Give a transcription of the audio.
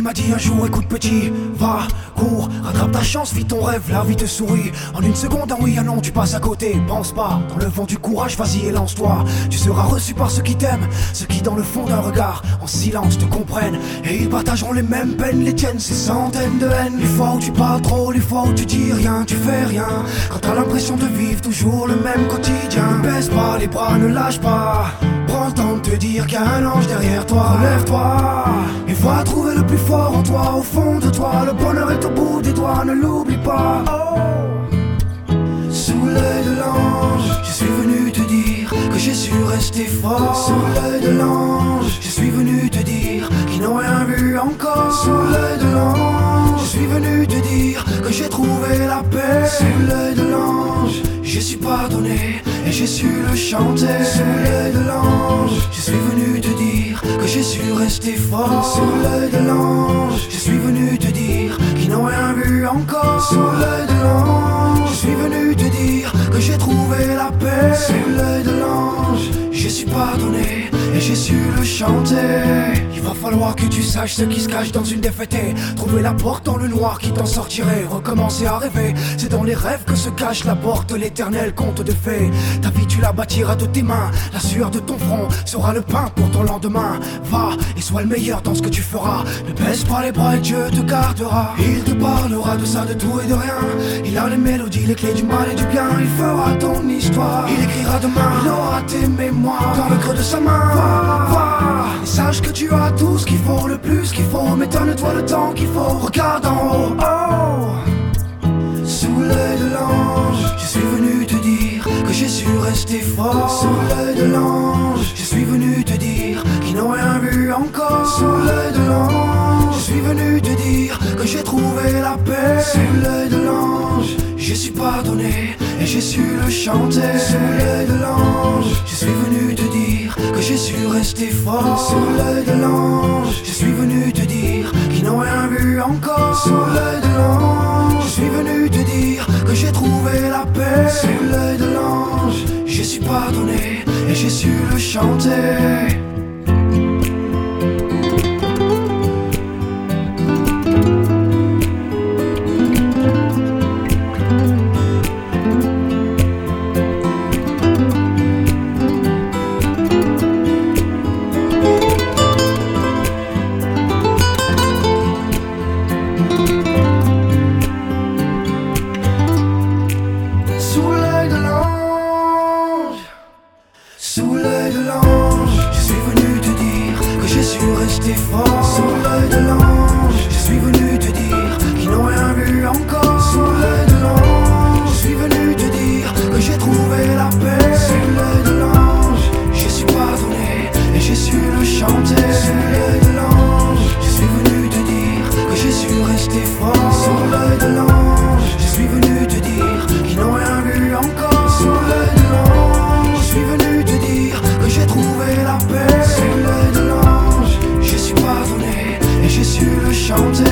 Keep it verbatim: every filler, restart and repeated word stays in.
m'a dit un jour, écoute petit, va, cours, rattrape ta chance, vis ton rêve, la vie te sourit. En une seconde, un oui, un non, tu passes à côté. Pense pas, dans le vent du courage, vas-y et lance-toi. Tu seras reçu par ceux qui t'aiment, ceux qui dans le fond d'un regard, en silence te comprennent. Et ils partageront les mêmes peines, les tiennes, ces centaines de haines. Les fois où tu parles trop, les fois où tu dis rien, tu fais rien. Quand t'as l'impression de vivre toujours le même quotidien. Ne baisse pas les bras, ne lâche pas. Prends le temps de te dire qu'il y a un ange derrière toi. Relève-toi et va trouver le plus fort en toi, au fond de toi. Le bonheur est au bout des doigts, ne l'oublie pas. Oh. Sous l'œil de l'ange, je suis venu te dire que j'ai su rester fort. Sous l'œil de l'ange, je suis venu te dire qu'ils n'ont rien vu encore. Sous l'œil de l'ange, je suis venu te dire que j'ai trouvé la paix. Sous l'œil de l'ange, je suis pardonné et j'ai su le chanter. Sous l'œil de l'ange, je suis venu te dire que j'ai su rester fort. Sous l'œil de l'ange, je suis venu te dire qu'ils n'ont rien vu encore. Sous l'œil de l'ange, je suis venu te dire que j'ai trouvé la paix. Sous l'œil de l'ange, je suis pardonné et j'ai su le chanter. Il va falloir que tu saches ce qui se cache dans une défaite et trouver la porte dans le noir qui t'en sortirait. Recommencer à rêver, c'est dans les rêves que se cache la porte, l'éternel conte de fées. Ta vie tu la bâtiras de tes mains, la sueur de ton front sera le pain pour ton lendemain. Va et sois le meilleur dans ce que tu feras. Ne baisse pas les bras et Dieu te gardera. Il te parlera de ça, de tout et de rien. Il a les mélodies, les clés du mal et du bien. Il fera ton histoire, il écrira demain. Il aura tes mémoires dans le creux de sa main. Va, va, et sache que tu as tout ce qu'il faut, le plus qu'il faut. Mais donne-toi le temps qu'il faut, regarde en haut. Oh. Sous l'œil de l'ange, je suis venu te dire que j'ai su rester fort. Sous l'œil de l'ange, je suis venu te dire qu'ils n'ont rien vu encore. Sous l'œil de l'ange, je suis venu te dire que j'ai trouvé la paix. Sous l'œil de l'ange, je suis pardonné et j'ai su le chanter. Sous l'œil de l'ange, je suis venu te dire que j'ai su rester fort. Sous l'œil de l'ange, je suis venu te dire qu'ils n'ont rien vu encore. Sous l'œil de l'ange, je suis venu te dire que j'ai trouvé la paix. Sous l'œil de l'ange, je suis pardonné et j'ai su le chanter. Sous l'œil de l'ange, je suis venu te dire que j'ai su rester fort. Sous l'œil de l'ange, je suis venu te dire qu'ils n'ont rien vu encore. Sous l'œil de l'ange, je suis venu te dire que j'ai trouvé la paix. Sous l'œil de l'ange, je suis pardonné et j'ai su le chanter. Sous l'œil de l'ange, je suis venu te dire que j'ai su rester fort. Sous l'œil de l'ange, je suis venu te dire qu'ils n'ont rien vu encore. Sous l'œil de l'ange, je suis venu te dire que j'ai trouvé la paix. Sous l'œil de l'ange, je suis pardonné et j'ai su le chanter.